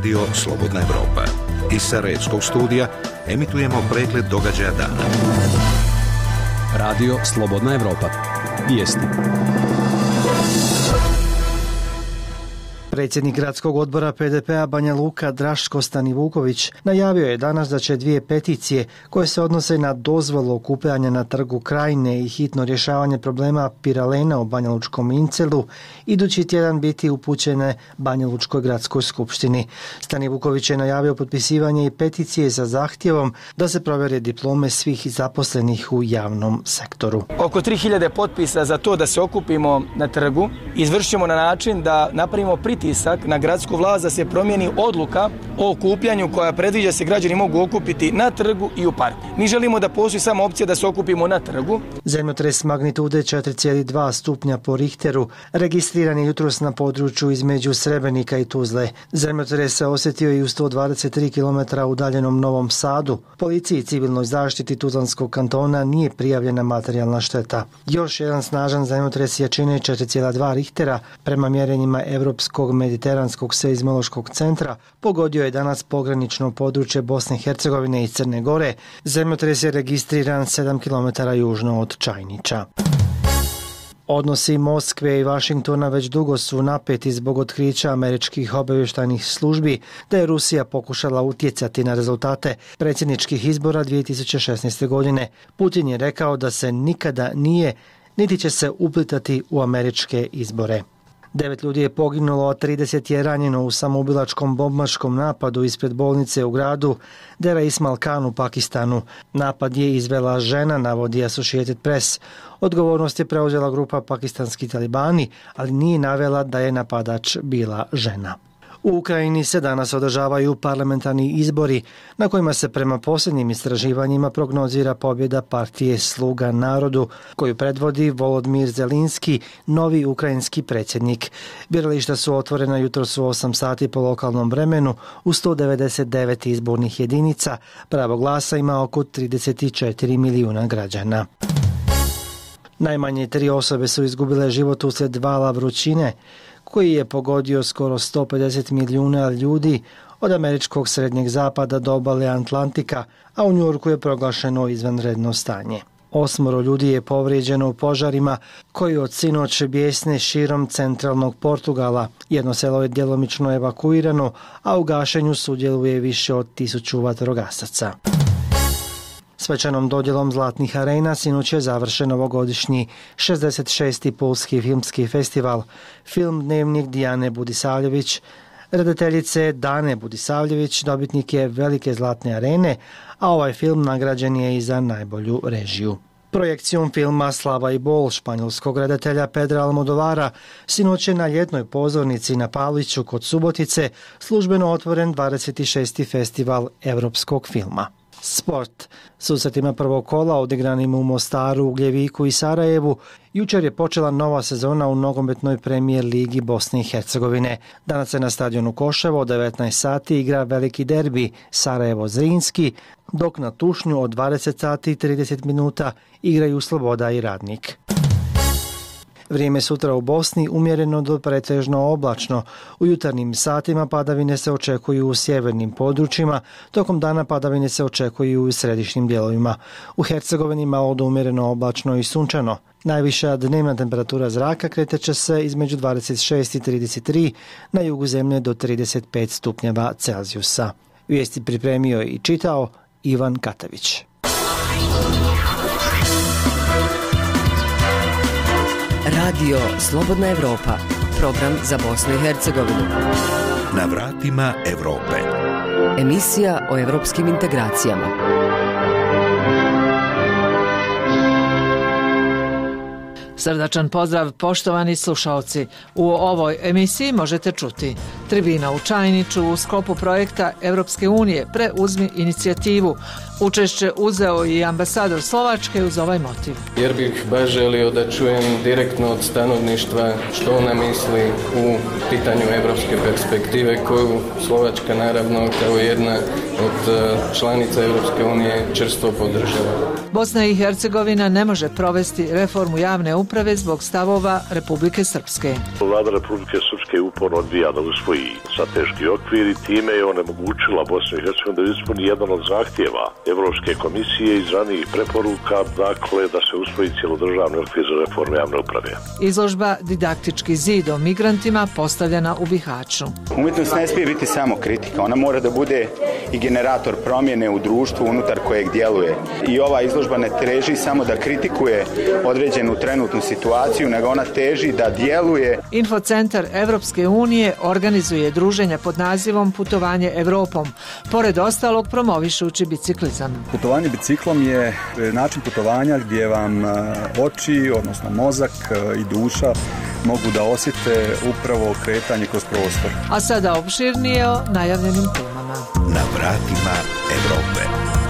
Radio Slobodna Evropa. Iz Sarajevskog studija emitujemo pregled događaja dana. Radio Slobodna Evropa. Vijesti. Predsjednik gradskog odbora PDP-a Banja Luka Draško Stanivuković najavio je danas da će 2 peticije koje se odnose na dozvolu okupljanja na trgu Krajine i hitno rješavanje problema piralena u Banja Lučkom Incelu idući tjedan biti upućene Banja Lučkoj gradskoj skupštini. Stanivuković je najavio potpisivanje i peticije za zahtjevom da se provjere diplome svih zaposlenih u javnom sektoru. Oko 3000 potpisa za to da se okupimo na trgu izvršimo na način da napravimo pritisak na gradsku vlast da se promijeni odluka o okupljanju koja predviđa se građani mogu okupiti na trgu i u parku. Mi želimo da postoji samo opcija da se okupimo na trgu. Zemljotres magnitude 4,2 stupnja po Richteru registriran je jutros na području između Srebrenika i Tuzle. Zemljotres se osjetio i u 123 km udaljenom Novom Sadu. Policiji i civilnoj zaštiti Tuzlanskog kantona nije prijavljena materijalna šteta. Još jedan snažan zemljotres jačine 4,2 Richtera prema mjerenjima Europskog mediteranskog seizmološkog centra pogodio je danas pogranično područje Bosne i Hercegovine i Crne Gore. Zemljotres je registriran 7 km južno od Čajnića. Odnosi Moskve i Vašingtona već dugo su napeti zbog otkrića američkih obavještajnih službi da je Rusija pokušala utjecati na rezultate predsjedničkih izbora 2016. godine. Putin je rekao da se nikada nije niti će se uplitati u američke izbore. 9 ljudi je poginulo, a 30 je ranjeno u samoubilačkom bombaškom napadu ispred bolnice u gradu Dera Ismail Khan u Pakistanu. Napad je izvela žena, navodi Associated Press. Odgovornost je preuzela grupa pakistanski talibani, ali nije navela da je napadač bila žena. U Ukrajini se danas održavaju parlamentarni izbori na kojima se prema posljednjim istraživanjima prognozira pobjeda partije Sluga narodu koju predvodi Volodymyr Zelenski, novi ukrajinski predsjednik. Birališta su otvorena jutros u 8 sati po lokalnom vremenu u 199 izbornih jedinica. Pravo glasa ima oko 34 milijuna građana. Najmanje 3 osobe su izgubile život uslijed vala vrućine koji je pogodio skoro 150 milijuna ljudi od američkog srednjeg zapada do obale Atlantika, a u Njujorku je proglašeno izvanredno stanje. 8 ljudi je povrijeđeno u požarima koji od sinoć bijesne širom centralnog Portugala. Jedno selo je djelomično evakuirano, a u gašenju sudjeluje više od 1000 vatrogasaca. Svečanom dodjelom Zlatnih arena sinoć je završen ovogodišnji 66. Pulski filmski festival. Film Dnevnik Dijane Budisavljević, redateljice Dane Budisavljević, dobitnik je velike Zlatne arene, a ovaj film nagrađen je i za najbolju režiju. Projekcijom filma Slava i bol španjolskog redatelja Pedra Almodovara sinoć je na ljetnoj pozornici na Paliću kod Subotice službeno otvoren 26. festival europskog filma. Sport. Susretima prvog kola odigranim u Mostaru, Ugljeviku i Sarajevu jučer je počela nova sezona u nogometnoj premijer ligi Bosne i Hercegovine. Danas se na stadionu Koševo od 19 sati igra veliki derbi Sarajevo-Zrinski, dok na Tušnju od 20 sati i 30 minuta igraju Sloboda i Radnik. Vrijeme sutra u Bosni umjereno do pretežno oblačno. U jutarnjim satima padavine se očekuju u sjevernim područjima, tokom dana padavine se očekuju u središnjim dijelovima. U Hercegovini malo do umjereno oblačno i sunčano. Najviša dnevna temperatura zraka kreteće se između 26 i 33, na jugu zemlje do 35 stupnjeva Celzijusa. Vijesti pripremio i čitao Ivan Katavić. Radio Slobodna Evropa, program za Bosnu i Hercegovinu. Na vratima Evrope. Emisija o evropskim integracijama. Srdačan pozdrav, poštovani slušaoci. U ovoj emisiji možete čuti: tribina u Čajniću u sklopu projekta Europske unije Preuzmi inicijativu. Učešće uzeo i ambasador Slovačke uz ovaj motiv. Jer bih baš želio da čujem direktno od stanovništva što ona misli u pitanju evropske perspektive koju Slovačka naravno kao jedna od članica Europske unije čvrsto podržava. Bosna i Hercegovina ne može provesti reformu javne uprave zbog stavova Republike Srpske. Vlada Republike Srpske uporno odbija da usvoji usvoji strateški okvir i time je onemogućila Bosnu i Hercegovinu da ispuni jedan od zahtjeva Evropske komisije iz ranijih preporuka, dakle da se usvoji cjelodržavni okvir za reformu javne uprave. Izložba Didaktički zid o migrantima postavljena u Bihaću. Umjetnost ne smije biti samo kritika, ona mora da bude i generator promjene u društvu unutar kojeg djeluje. I ova izložba ne teži samo da kritikuje određenu trenutnu situaciju, nego ona teži da djeluje. Infocentar Evropske unije organizuje druženja pod nazivom Putovanje Evropom, pored ostalog promovišući biciklizam. Putovanje biciklom je način putovanja gdje vam oči, odnosno mozak i duša mogu da osjete upravo kretanje kroz prostor. A sada opširnije o najavljenim temama. Na vratima Evrope.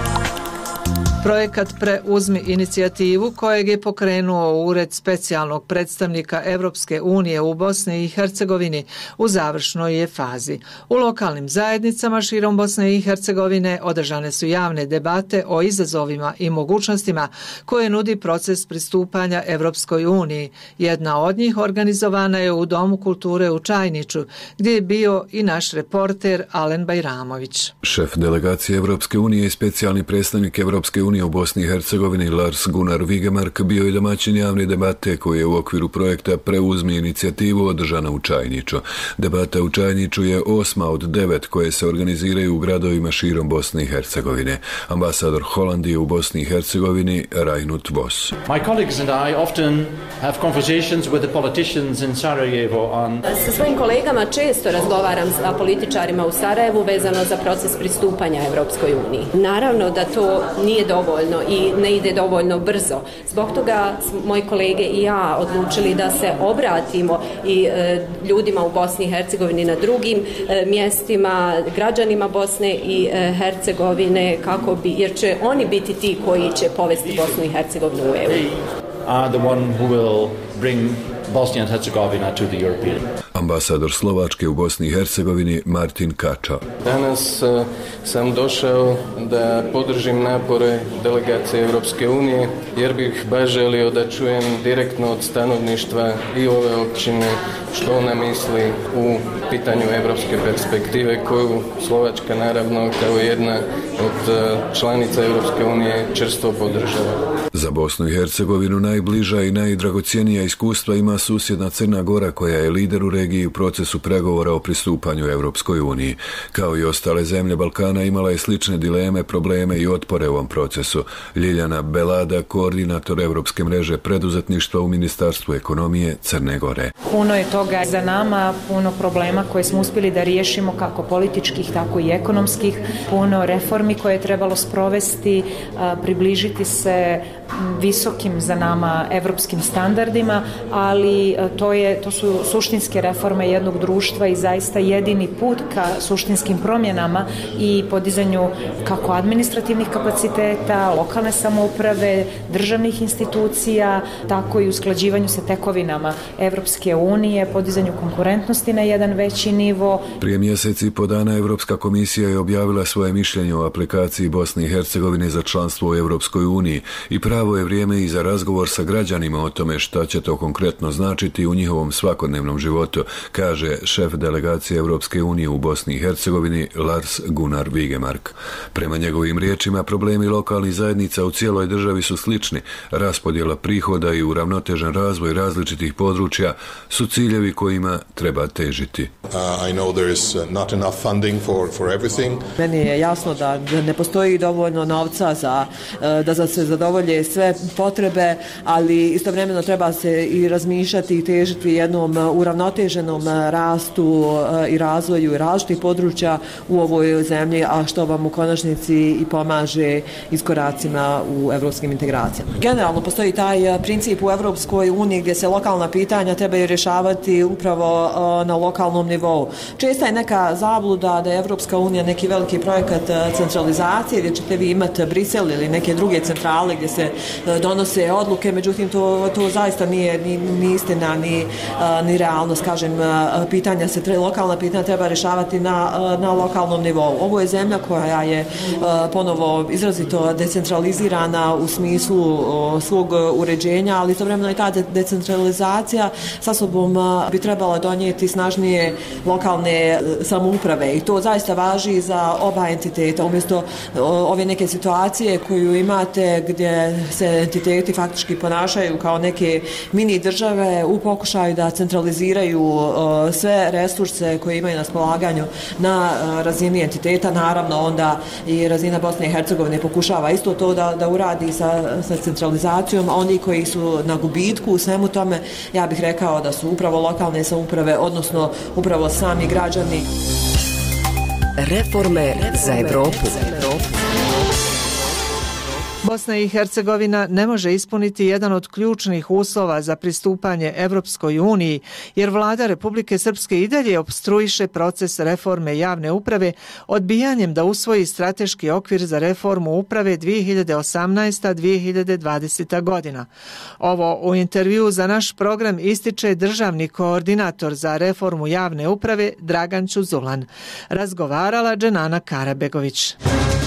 Projekat Preuzmi inicijativu kojeg je pokrenuo Ured specijalnog predstavnika Evropske unije u Bosni i Hercegovini u završnoj je fazi. U lokalnim zajednicama širom Bosne i Hercegovine održane su javne debate o izazovima i mogućnostima koje nudi proces pristupanja Evropskoj uniji. Jedna od njih organizovana je u Domu kulture u Čajniču, gdje je bio i naš reporter Alen Bajramović. Šef delegacije Evropske unije i specijalni predstavnik Evropske unije u Bosni i Hercegovini Lars Gunnar Vigemark bio je domaćin javne debate koje je u okviru projekta Preuzmi inicijativu održana u Čajniču. Debata u Čajniču je 8. od 9 koje se organiziraju u gradovima širom Bosne i Hercegovine. Ambasador Holandije u Bosni i Hercegovini Reinut Vos. My colleagues and I often have conversations with the politicians in Sarajevo on... Sa svojim kolegama često razgovaram sa političarima u Sarajevu vezano za proces pristupanja Evropskoj uniji. Naravno da to nije dovoljno i ne ide dovoljno brzo. Zbog toga moji kolege i ja odlučili da se obratimo i ljudima u Bosni i Hercegovini na drugim mjestima, građanima Bosne i Hercegovine, jer će oni biti ti koji će povesti Bosnu i Hercegovinu u EU. Are the one who will bring Bosnia and Herzegovina to the European. Ambasador Slovačke u Bosni i Hercegovini Martin Kača. Danas sam došao da podržim napore delegacije Europske unije jer bih baš želio da čujem direktno od stanovništva i ove općine što ona misli u pitanju europske perspektive koju Slovačka naravno kao jedna od članica Europske unije čvrsto podržava. Za Bosnu i Hercegovinu najbliža i najdragocjenija iskustva ima susjedna Crna Gora koja je lider u regiji u procesu pregovora o pristupanju Europskoj uniji. Kao i ostale zemlje Balkana imala je slične dileme, probleme i otpore u ovom procesu. Ljiljana Belada, koordinator Europske mreže preduzetništva u Ministarstvu ekonomije Crne Gore. Puno je toga za nama, puno problema koje smo uspjeli da riješimo kako političkih, tako i ekonomskih, puno reformi koje je trebalo sprovesti, približiti se visokim za nama evropskim standardima, ali to su suštinske reforme jednog društva i zaista jedini put ka suštinskim promjenama i podizanju kako administrativnih kapaciteta, lokalne samouprave, državnih institucija, tako i usklađivanju sa tekovinama Evropske unije, podizanju konkurentnosti na jedan veći nivo. Prije mjeseci i po dana Evropska komisija je objavila svoje mišljenje o aplikaciji Bosne i Hercegovine za članstvo u Evropskoj uniji i pravo je vrijeme i za razgovor sa građanima o tome šta će to konkretno značiti u njihovom svakodnevnom životu, kaže šef delegacije Evropske unije u Bosni i Hercegovini Lars Gunnar Vigemark. Prema njegovim riječima, problemi lokalnih zajednica u cijeloj državi su slični. Raspodjela prihoda i uravnotežen razvoj različitih područja su ciljevi kojima treba težiti. I know there is not enough funding for everything. Meni je jasno da ne postoji dovoljno novca da se zadovolje sve potrebe, ali istovremeno treba se i razmišljati i težiti jednom uravnoteženom rastu i razvoju različitih područja u ovoj zemlji, a što vam u konačnici i pomaže iskoracima u evropskim integracijama. Generalno postoji taj princip u Evropskoj uniji gdje se lokalna pitanja trebaju rješavati upravo na lokalnom nivou. Česta je neka zabluda da je Evropska unija neki veliki projekat centralizacije gdje ćete vi imati Brisel ili neke druge centrale gdje se donose odluke, međutim to zaista nije ni istina ni realnost. kažem, lokalna pitanja treba rješavati na lokalnom nivou. Ovo je zemlja koja je ponovo izrazito decentralizirana u smislu svog uređenja, ali istovremeno i ta decentralizacija sa sobom bi trebala donijeti snažnije lokalne samouprave i to zaista važi za oba entiteta. Umjesto ove neke situacije koju imate gdje se entiteti faktički ponašaju kao neke mini države u pokušaju da centraliziraju sve resurse koje imaju na spolaganju na razini entiteta, naravno onda i razina Bosne i Hercegovine pokušava isto to da uradi sa centralizacijom. Oni koji su na gubitku u svemu tome, ja bih rekao da su upravo lokalne samouprave, odnosno upravo sami građani. Reforme za Evropu. Bosna i Hercegovina ne može ispuniti jedan od ključnih uslova za pristupanje Evropskoj uniji, jer vlada Republike Srpske i dalje opstruiše proces reforme javne uprave odbijanjem da usvoji strateški okvir za reformu uprave 2018-2020. godina. Ovo u intervju za naš program ističe državni koordinator za reformu javne uprave Dragan Ćuzulan. Razgovarala Dženana Karabegović.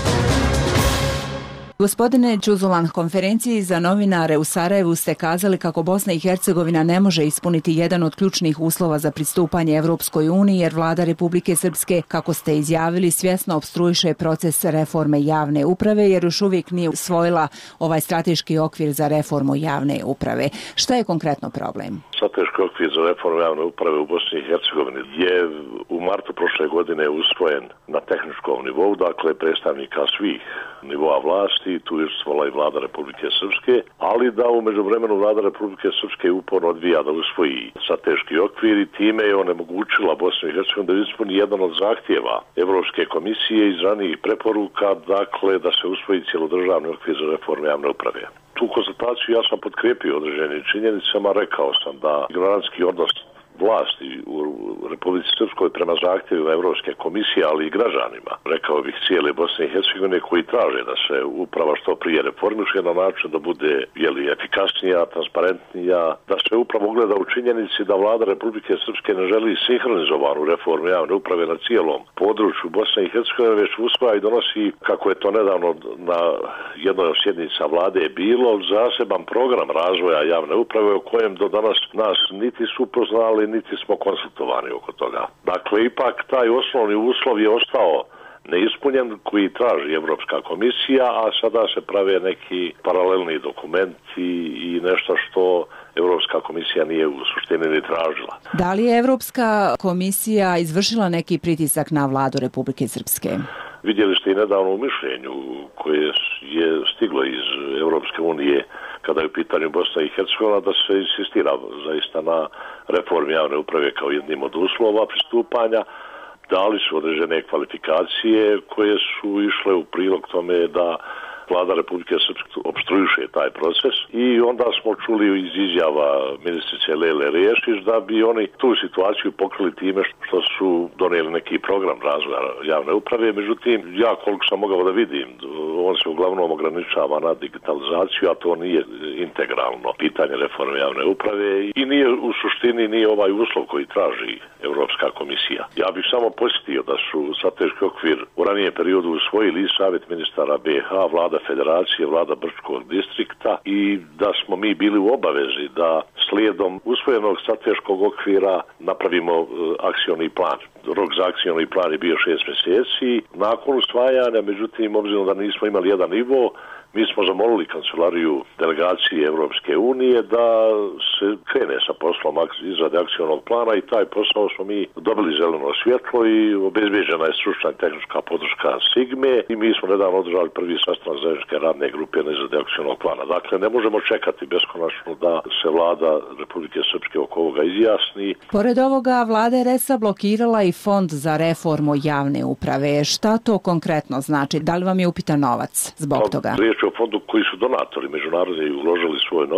Gospodine Ćuzulan, konferenciji za novinare u Sarajevu ste kazali kako Bosna i Hercegovina ne može ispuniti jedan od ključnih uslova za pristupanje Evropskoj uniji jer vlada Republike Srpske, kako ste izjavili, svjesno opstruiše proces reforme javne uprave jer još uvijek nije usvojila ovaj strateški okvir za reformu javne uprave. Šta je konkretno problem? Strateški okvir za reformu javne uprave u Bosni i Hercegovini je u martu prošle godine usvojen na tehničkom nivou, dakle predstavnika svih nivoa vlasti, tu je učestvovala i vlada Republike Srpske, ali da u međuvremenu vlada Republike Srpske uporno odbija da usvoji strateški okvir i time je onemogućila Bosnu i Hercegovinu da ispuni jedan od zahtjeva Evropske komisije iz ranijih preporuka, dakle da se usvoji cjelodržavni okvir za reformu javne uprave. Tu konstataciju ja sam potkrijepio određenim činjenicama, rekao sam da ignorantski odnos vlasti u Republici Srpskoj prema zahtjevima Evropske komisije, ali i građanima, rekao bih cijele Bosne i Hercegovine, koji traže da se uprava što prije reformiše na način da bude efikasnija, transparentnija, da se upravo gleda u činjenici da vlada Republike Srpske ne želi sinhronizovanu reformu javne uprave na cijelom području Bosne i Hercegovine, već usvaja i donosi, kako je to nedavno na jednoj od sjednica vlade bilo, zaseban program razvoja javne uprave o kojem do danas nas niti su upoznali, niti smo konsultovani oko toga. Dakle, ipak taj osnovni uslov je ostao neispunjen koji traži Evropska komisija, a sada se prave neki paralelni dokumenti i nešto što Evropska komisija nije u suštini ni tražila. Da li je Evropska komisija izvršila neki pritisak na vladu Republike Srpske? Vidjeli ste i nedavno u mišljenju koje je stiglo iz Evropske unije kada je u pitanju Bosna i Hercegovina da se insistira zaista na reformi javne uprave kao jednim od uslova pristupanja. Dali su određene kvalifikacije koje su išle u prilog tome da vlada Republike Srpske opstruiše taj proces i onda smo čuli iz izjava ministrice Lele Riješić da bi oni tu situaciju pokrili time što su donijeli neki program razvoja javne uprave. Međutim, ja koliko sam mogao da vidim, on se uglavnom ograničava na digitalizaciju, a to nije integralno pitanje reforme javne uprave i nije u suštini nije ovaj uslov koji traži Evropska komisija. Ja bih samo posjetio da su strateški okvir u ranijem periodu usvojili i Savjet ministara BiH, vlada Federacije, vlada Brčkog distrikta i da smo mi bili u obavezi da slijedom usvojenog strateškog okvira napravimo akcioni plan. Rok za akcioni plan je bio 6 mjeseci. Nakon usvajanja, međutim, obzirom da nismo imali jedan nivo, mi smo zamolili kancelariju delegacije Evropske unije da se krene sa poslom izrade akcionog plana i taj posao smo mi dobili zeleno svjetlo i obezbeđena je stručna i tehnička podrška Sigme i mi smo nedavno održali prvi sastanak zajedničke radne grupe na izrade akcionog plana. Dakle, ne možemo čekati beskonačno da se vlada Republike Srpske oko ovoga izjasni. Pored ovoga, vlada je RS blokirala i fond za reformu javne uprave. Šta to konkretno znači? Da li vam je upitan novac zbog toga? Riječ je o fondu koji su donatori međunarodni uložili svoj novac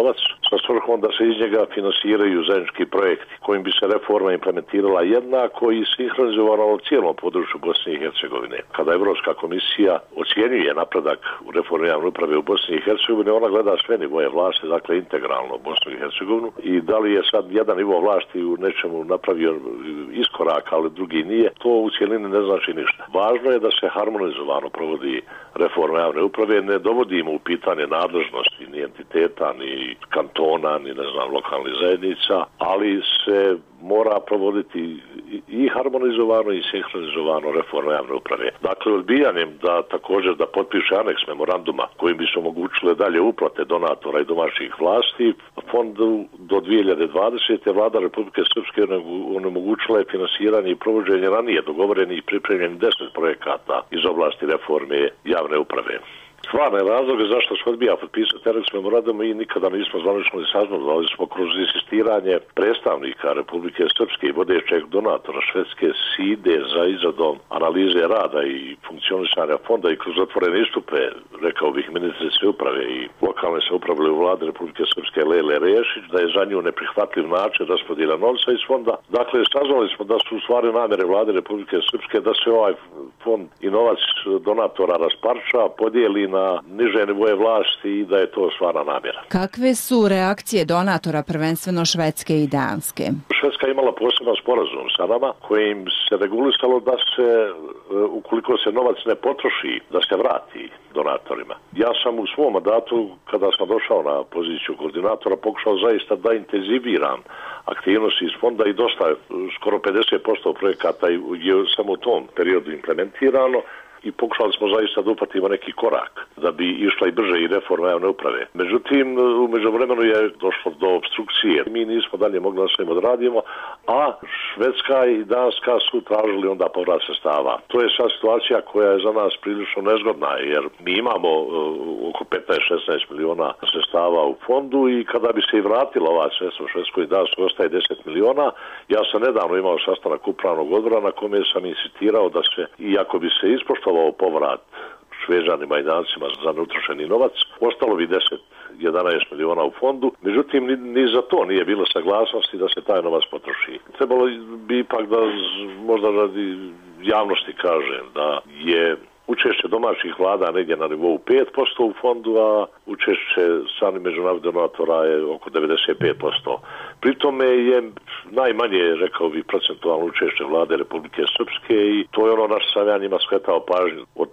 sa svrhom da se iz njega finansiraju zajednički projekti kojim bi se reforma implementirala jednako i sinhronizovana u cijelom području Bosne i Hercegovine. Kada Evropska komisija ocjenjuje napredak u reformi javne uprave u Bosni i Hercegovini, ona gleda sve nivoje vlasti, dakle integralno Bosnu i Hercegovinu, i da li je sad jedan nivo vlasti u nečemu napravio iskorak, ali drugi nije, to u cjelini ne znači ništa. Važno je da se harmonizovano provodi reforma javne uprave, ne dovodimo u pitanje nadležnosti ni entiteta, ni kantona, ni lokalnih zajednica, ali se mora provoditi i harmonizovano i sinhronizovano reforma javne uprave. Dakle, odbijanjem također da potpiše aneks memoranduma kojim bi se omogućile dalje uplate donatora i domaćih vlasti, fondu do 2020. Vlada Republike Srpske onemogućila je finansiranje i provođenje ranije dogovorenih i pripremljenih 10 projekata iz oblasti reforme javne uprave. Stvarne razloge zašto se odbija potpisati aneks memoranduma i nikada nismo zvanično ni saznali, ali smo kroz insistiranje predstavnika Republike Srpske i vodećeg donatora Švedske SIDE za izradom analize rada i funkcionisanja fonda i kroz otvorene istupe, rekao bih, ministrice uprave i lokalne samouprave u vladi Republike Srpske Lele Rešić, da je za nju neprihvatljiv način raspodjela novca iz fonda. Dakle, saznali smo da su u stvari namjere vlade Republike Srpske da se ovaj fond i novac donatora rasparča, podijeli na niže nivoje vlasti i da je to stvarna namjera. Kakve su reakcije donatora, prvenstveno Švedske i Danske? Švedska je imala poseban sporazum sa nama kojim se regulisalo da se, ukoliko se novac ne potroši, da se vrati donatorima. Ja sam u svom mandatu, kada sam došao na poziciju koordinatora, pokušao zaista da intenziviram aktivnosti iz fonda i dosta, skoro 50% projekata je samo u tom periodu implementirano. I pokušali smo zaista da upatimo neki korak da bi išla i brže i reforma javne uprave. Međutim, u međuvremenu je došlo do obstrukcije. Mi nismo dalje mogli da sve odradimo, a Švedska i Danska su tražili onda povrat sredstava. To je sad situacija koja je za nas prilično nezgodna, jer mi imamo oko 15-16 miliona sredstava u fondu i kada bi se i vratila ova sredstva u Švedskoj i Danskoj ostaje 10 miliona. Ja sam nedavno imao sastanak upravnog odbora na kome sam insistirao da se, iako bi se ispoštovao povrat Šveđanima i Dancima za neutrošeni novac, ostalo bi 10-11 miliona u fondu, međutim ni za to nije bilo saglasnosti da se taj novac potroši. Trebalo bi ipak da možda radi javnosti kažem da je učešće domaćih vlada negdje na nivou 5% u fondu, a učešće stranih međunarodnih donatora je oko 95%. Pri tome je najmanje, rekao bi, procentualno učešće vlade Republike Srpske i to je ono na što sam ja njima skretao pažnju. Od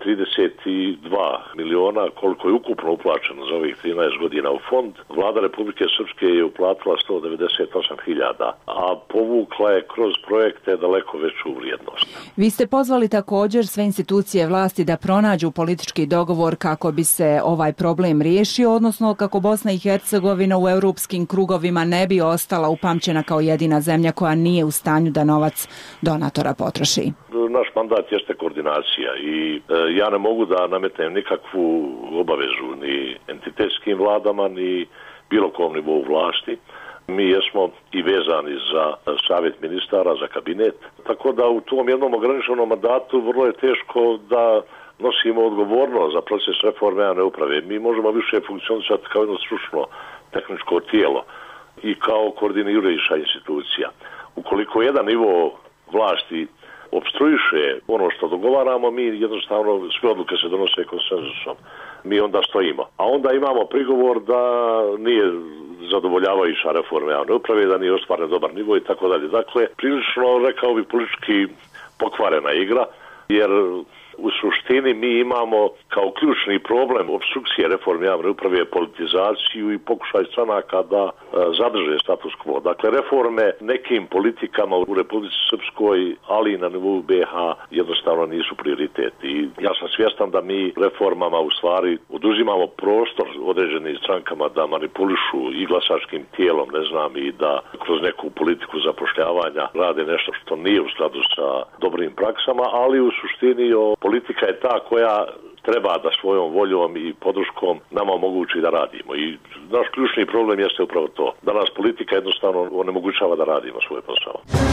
32 miliona koliko je ukupno uplaćeno za ovih 13 godina u fond, vlada Republike Srpske je uplatila 198.000, a povukla je kroz projekte daleko veću vrijednost. Vi ste pozvali također sve institucije vlasti da pronađu politički dogovor kako bi se ovaj problem riješio, odnosno kako Bosna i Hercegovina u europskim krugovima ne bi ostala upamćena kao jedina zemlja koja nije u stanju da novac donatora potroši. Naš mandat jeste koordinacija i ja ne mogu da nametnem nikakvu obavezu ni entitetskim vladama, ni bilo kom nivou vlasti. Mi jesmo i vezani za savjet ministara, za kabinet, tako da u tom jednom ograničenom mandatu vrlo je teško da nosimo odgovornost za proces reforme javne uprave. Mi možemo više funkcionisati kao jedno stručno tehničko tijelo i kao koordinirajuća institucija. Ukoliko jedan nivo vlasti opstruiše ono što dogovaramo, mi jednostavno sve odluke se donose konsenzusom. Mi onda stojimo. A onda imamo prigovor da nije zadovoljavajuća reforma javne uprave, da nije ostvaren dobar nivo i tako dalje. Dakle, prilično, rekao bi, politički pokvarena igra, jer u suštini mi imamo kao ključni problem opstrukcije reforme javne uprave politizaciju i pokušaj stranaka da zadrže status quo. Dakle, reforme nekim politikama u Republici Srpskoj, ali i na nivou BiH jednostavno nisu prioritet. I ja sam svjestan da mi reformama u stvari oduzimamo prostor određenim strankama da manipulišu i glasačkim tijelom, ne znam, i da kroz neku politiku zapošljavanja rade nešto što nije u skladu sa dobrim praksama, ali u suštini politika je ta koja treba da svojom voljom i podrškom nama omogući da radimo. I naš ključni problem jeste upravo to, da nas politika jednostavno onemogućava da radimo svoj posao.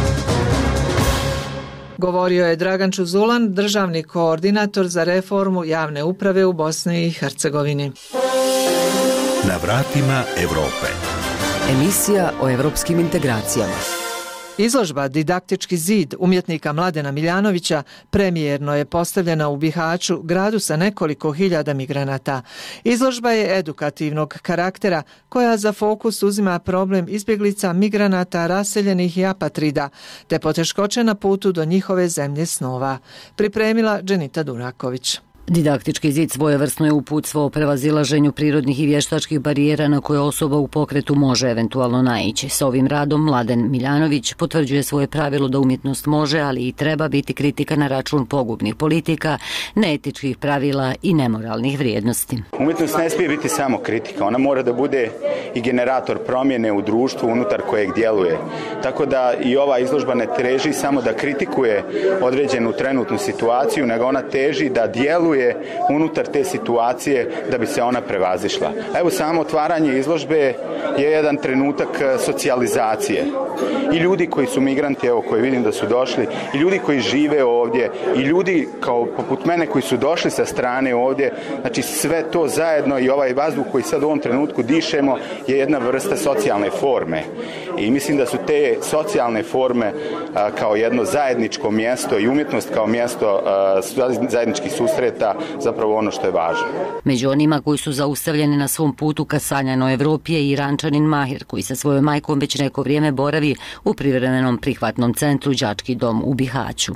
Govorio je Dragan Čuzulan, državni koordinator za reformu javne uprave u Bosni i Hercegovini. Na vratima Evrope. Emisija o evropskim integracijama. Izložba Didaktički zid umjetnika Mladena Miljanovića premijerno je postavljena u Bihaću, gradu sa nekoliko hiljada migranata. Izložba je edukativnog karaktera koja za fokus uzima problem izbjeglica, migranata, raseljenih i apatrida, te poteškoće na putu do njihove zemlje snova. Pripremila Dženita Duraković. Didaktički zid svojevrsno je uputstvo o prevazilaženju prirodnih i vještačkih barijera na koje osoba u pokretu može eventualno naići. S ovim radom Mladen Miljanović potvrđuje svoje pravilo da umjetnost može, ali i treba biti kritika na račun pogubnih politika, neetičkih pravila i nemoralnih vrijednosti. Umjetnost ne smije biti samo kritika, ona mora da bude i generator promjene u društvu unutar kojeg djeluje. Tako da i ova izložba ne teži samo da kritikuje određenu trenutnu situaciju, nego ona teži da djeluje unutar te situacije da bi se ona prevazišla. Evo, samo otvaranje izložbe je jedan trenutak socijalizacije. I ljudi koji su migranti, evo, koji vidim da su došli, i ljudi koji žive ovdje, i ljudi kao poput mene koji su došli sa strane ovdje, znači sve to zajedno i ovaj vazduh koji sad u ovom trenutku dišemo je jedna vrsta socijalne forme. I mislim da su te socijalne forme kao jedno zajedničko mjesto i umjetnost kao mjesto zajedničkih susreta zapravo ono što je važno. Među onima koji su zaustavljeni na svom putu ka sanjanoj Evropi je Irančanin Mahir, koji sa svojom majkom već neko vrijeme boravi u privremenom prihvatnom centru Đački dom u Bihaću.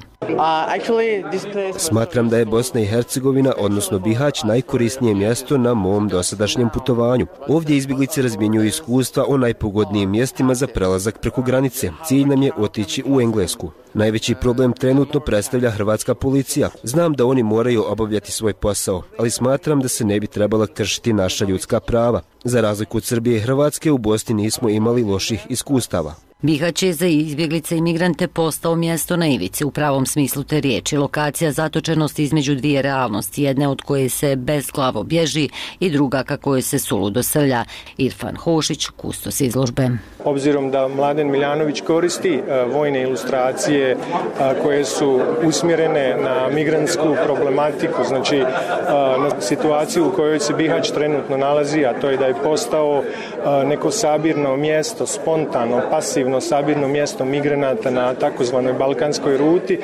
Smatram da je Bosna i Hercegovina, odnosno Bihać, najkorisnije mjesto na mom dosadašnjem putovanju. Ovdje izbjeglice razmjenjuju iskustva o najpogodnijim mjestima za prelazak preko granice. Cilj nam je otići u Englesku. Najveći problem trenutno predstavlja hrvatska policija. Znam da oni moraju obavljati svoj posao, ali smatram da se ne bi trebala kršiti naša ljudska prava. Za razliku od Srbije i Hrvatske, u Bosni nismo imali loših iskustava. Bihać je za izbjeglice i migrante postao mjesto na ivici u pravom smislu te riječi, lokacija zatočenosti između dvije realnosti, jedne od koje se bezglavo bježi i druga ka kojoj se suludo srlja. Irfan Hošić, kustos izložbe. Obzirom da Mladen Miljanović koristi vojne ilustracije koje su usmjerene na migrantsku problematiku, znači na situaciju u kojoj se Bihać trenutno nalazi, a to je da je postao neko sabirno mjesto, spontano, pasivno sabirno mjesto migranata na takozvanoj balkanskoj ruti.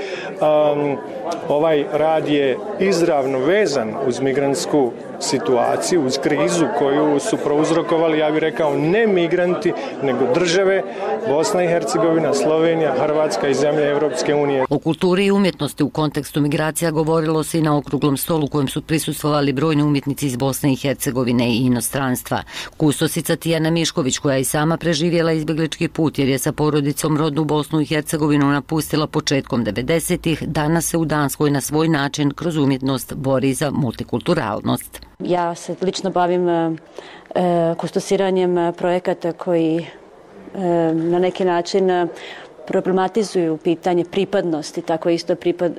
Ovaj rad je izravno vezan uz migrantsku situaciju, uz krizu koju su prouzrokovali, ja bih rekao, ne migranti, nego države, Bosna i Hercegovina, Slovenija, Hrvatska i zemlje Evropske unije. O kulturi i umjetnosti u kontekstu migracija govorilo se i na okruglom stolu kojem su prisustvovali brojni umjetnici iz Bosne i Hercegovine i inostranstva. Kustosica Tijana Mišković, koja je i sama preživjela izbjeglički put jer je sa porodicom rodnu Bosnu i Hercegovinu napustila početkom 90-ih, danas se u Danskoj na svoj način kroz umjetnost bori za multikulturalnost. Ja se lično bavim kustosiranjem projekata koji na neki način problematizuju pitanje pripadnosti, tako isto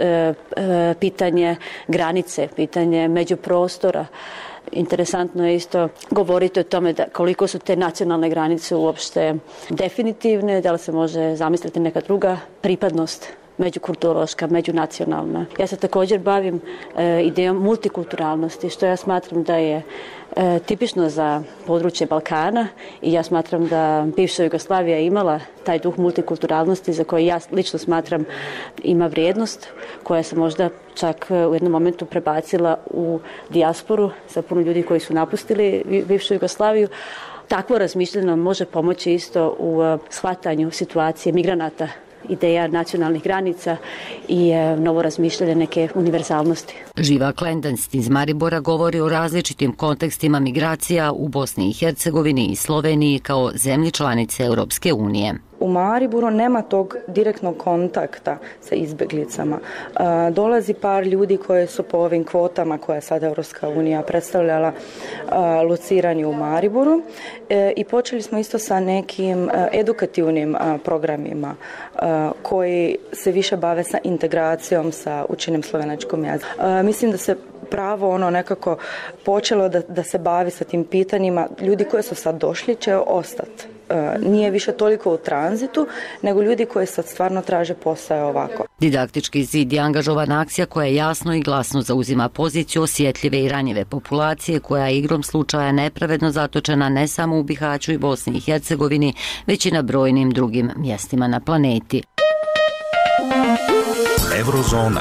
pitanje granice, pitanje međuprostora. Interesantno je isto govoriti o tome da koliko su te nacionalne granice uopšte definitivne, da li se može zamisliti neka druga pripadnost međukulturološka, međunacionalna. Ja se također bavim idejom multikulturalnosti, što ja smatram da je tipično za područje Balkana i ja smatram da bivša Jugoslavija imala taj duh multikulturalnosti za koji ja lično smatram ima vrijednost, koja se možda čak u jednom momentu prebacila u dijasporu sa puno ljudi koji su napustili bivšu Jugoslaviju. Takvo razmišljanje nam može pomoći isto u shvatanju situacije migranata, ideja nacionalnih granica i novo razmišljanje neke univerzalnosti. Živa Klendanst iz Maribora govori o različitim kontekstima migracija u Bosni i Hercegovini i Sloveniji kao zemlji članice Europske unije. U Mariboru nema tog direktnog kontakta sa izbjeglicama. Dolazi par ljudi koji su po ovim kvotama koje je sad Europska unija predstavljala locirani u Mariboru i počeli smo isto sa nekim edukativnim programima koji se više bave sa integracijom, sa učenjem slovenačkom jezika. Mislim da se pravo nekako počelo da se bavi sa tim pitanjima. Ljudi koji su sad došli će ostati. nije više toliko u tranzitu, nego ljudi koji sad stvarno traže posao ovako. Didaktički zid je angažovana akcija koja jasno i glasno zauzima poziciju osjetljive i ranjive populacije koja je igrom slučaja nepravedno zatočena ne samo u Bihaću i Bosni i Hercegovini, već i na brojnim drugim mjestima na planeti. Eurozona.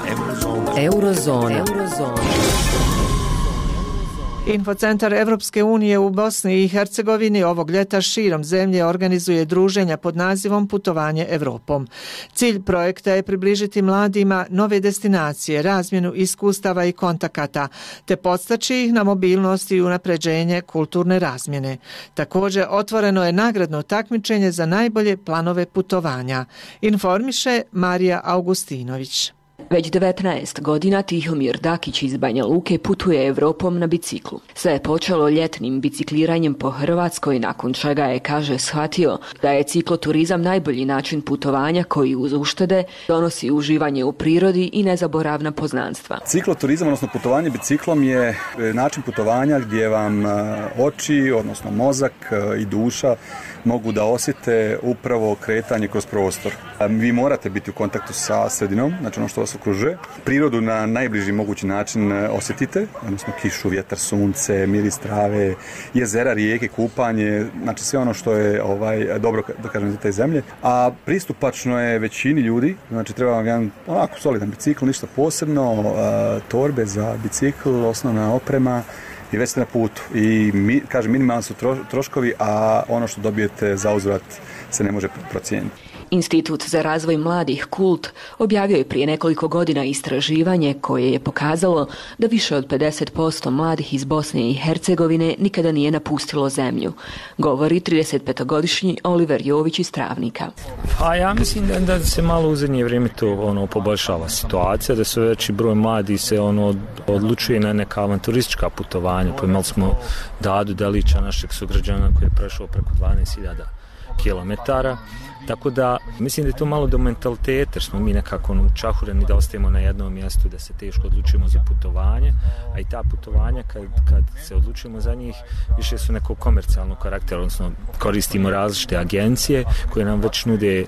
Infocentar Evropske unije u Bosni i Hercegovini ovog ljeta širom zemlje organizuje druženja pod nazivom Putovanje Evropom. Cilj projekta je približiti mladima nove destinacije, razmjenu iskustava i kontakata, te podstaći ih na mobilnost i unapređenje kulturne razmjene. Također otvoreno je nagradno takmičenje za najbolje planove putovanja. Informiše Marija Augustinović. Već 19 godina Tihomir Dakić iz Banja Luke putuje Evropom na biciklu. Sve je počelo ljetnim bicikliranjem po Hrvatskoj, nakon čega je, kaže, shvatio da je cikloturizam najbolji način putovanja koji uz uštede donosi uživanje u prirodi i nezaboravna poznanstva. Cikloturizam, odnosno putovanje biciklom, je način putovanja gdje vam oči, odnosno mozak i duša mogu da osjete upravo kretanje kroz prostor. Vi morate biti u kontaktu sa sredinom, znači ono što vas okružuje. Prirodu na najbliži mogući način osjetite, odnosno kišu, vjetar, sunce, miris trave, jezera, rijeke, kupanje, znači sve ono što je dobro, da kažem, za te zemlje. A pristupačno je većini ljudi, znači treba vam jedan onako solidan bicikl, ništa posebno, torbe za bicikl, osnovna oprema, i već ste na putu. I kažem, minimalni su troškovi, a ono što dobijete za uzvrat se ne može procijeniti. Institut za razvoj mladih KULT objavio je prije nekoliko godina istraživanje koje je pokazalo da više od 50% mladih iz Bosne i Hercegovine nikada nije napustilo zemlju. Govori 35-godišnji Oliver Jović iz Travnika. Pa ja mislim da se malo u zadnje vrijeme to poboljšava situacija, da se veći broj mladih se odlučuje na neka avanturistička putovanja. Pa imali smo Dadu Delića, našeg sugrađana, koji je prešao preko 12.000 kilometara. Tako da mislim da je to malo do mentaliteta, jer smo mi nekako čahureni da ostajemo na jednom mjestu, da se teško odlučimo za putovanje, a i ta putovanja kad se odlučimo za njih više su nekog komercijalnog karaktera, odnosno koristimo različite agencije koje nam već nude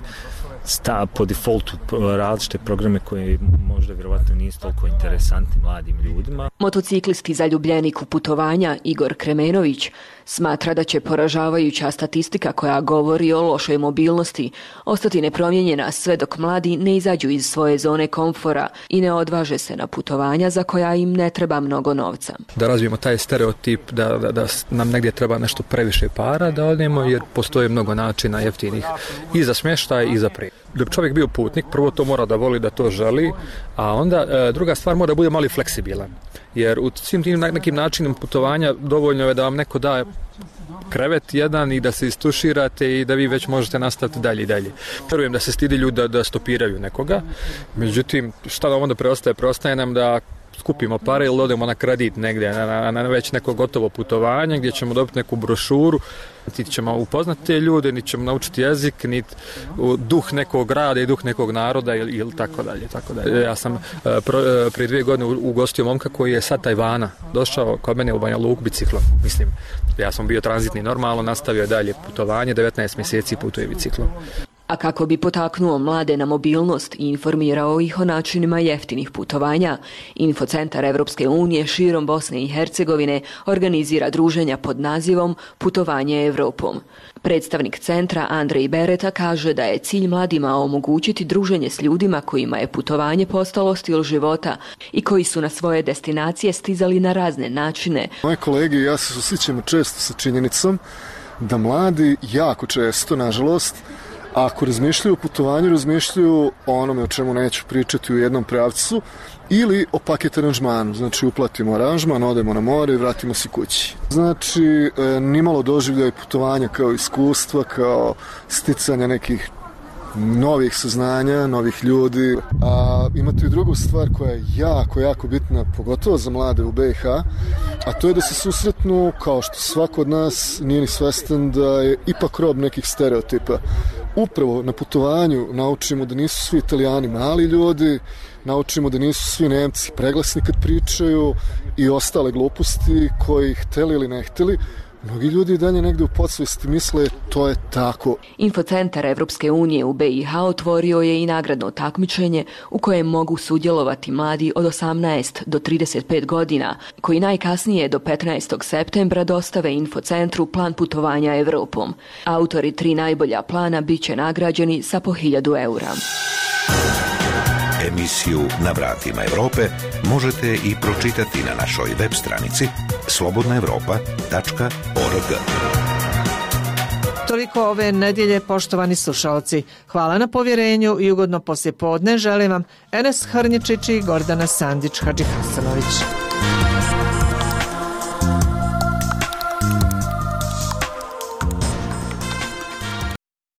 po defaultu različite programe koje možda vjerovatno nisu toliko interesantni mladim ljudima. Motociklisti zaljubljenik u putovanja Igor Kremenović smatra da će poražavajuća statistika koja govori o lošoj mobilnosti ostati nepromijenjena sve dok mladi ne izađu iz svoje zone komfora i ne odvaže se na putovanja za koja im ne treba mnogo novca. Da razvijemo taj stereotip da nam negdje treba nešto previše para da odemo, jer postoji mnogo načina jeftinih i za smještaj i za prijevoz. Da bi čovjek bio putnik, prvo to mora da voli, da to želi, a onda druga stvar mora da bude malo fleksibilan. Jer u svim tim nekim načinom putovanja dovoljno je da vam neko da krevet jedan i da se istuširate i da vi već možete nastaviti dalje i dalje. Vjerujem da se stidi ljudi da stopiraju nekoga, međutim šta nam onda preostaje? Preostaje nam da skupimo pare ili odemo na kredit negdje, na već neko gotovo putovanje gdje ćemo dobiti neku brošuru, niti ćemo upoznati te ljude, niti ćemo naučiti jezik, niti duh nekog grada i duh nekog naroda ili tako dalje. Ja sam prije 2 godine ugostio momka koji je sa Tajvana došao kod mene u Banja Luku biciklom. Mislim, ja sam bio tranzitni normalno, nastavio dalje putovanje, 19 mjeseci putuje biciklom. A kako bi potaknuo mlade na mobilnost i informirao ih o načinima jeftinih putovanja, Infocentar Evropske unije širom Bosne i Hercegovine organizira druženja pod nazivom Putovanje Evropom. Predstavnik centra Andrej Bereta kaže da je cilj mladima omogućiti druženje s ljudima kojima je putovanje postalo stil života i koji su na svoje destinacije stizali na razne načine. Moje kolege i ja se susrećemo često sa činjenicom da mladi jako često, nažalost, ako razmišljaju o putovanju, razmišljaju o onome o čemu neću pričati u jednom pravcu ili o paket aranžmanu. Znači uplatimo aranžman, odemo na more i vratimo se kući. Znači nimalo doživljaj putovanja kao iskustva, kao sticanja nekih novih saznanja, novih ljudi. A imate i drugu stvar koja je jako bitna, pogotovo za mlade u BiH, a to je da se susretnu, kao što svako od nas nije ni svestan, da je ipak rob nekih stereotipa. Upravo na putovanju naučimo da nisu svi Italijani mali ljudi, naučimo da nisu svi Nemci preglasni kad pričaju i ostale gluposti koji hteli ili ne hteli. mnogi ljudi i dalje negde u podsvesti misle to je tako. Infocentar Evropske unije u BiH otvorio je i nagradno takmičenje u kojem mogu sudjelovati mladi od 18 do 35 godina, koji najkasnije do 15. septembra dostave Infocentru plan putovanja Evropom. Autori 3 najbolja plana bit će nagrađeni sa po 1000 eura. Emisiju Na vratima Evrope možete i pročitati na našoj web stranici slobodnaevropa.org. Toliko ove nedjelje, poštovani slušalci. Hvala na povjerenju i ugodno poslijepodne želim vam Enes Hrnjičić i Gordana Sandić-Hadžihasanović.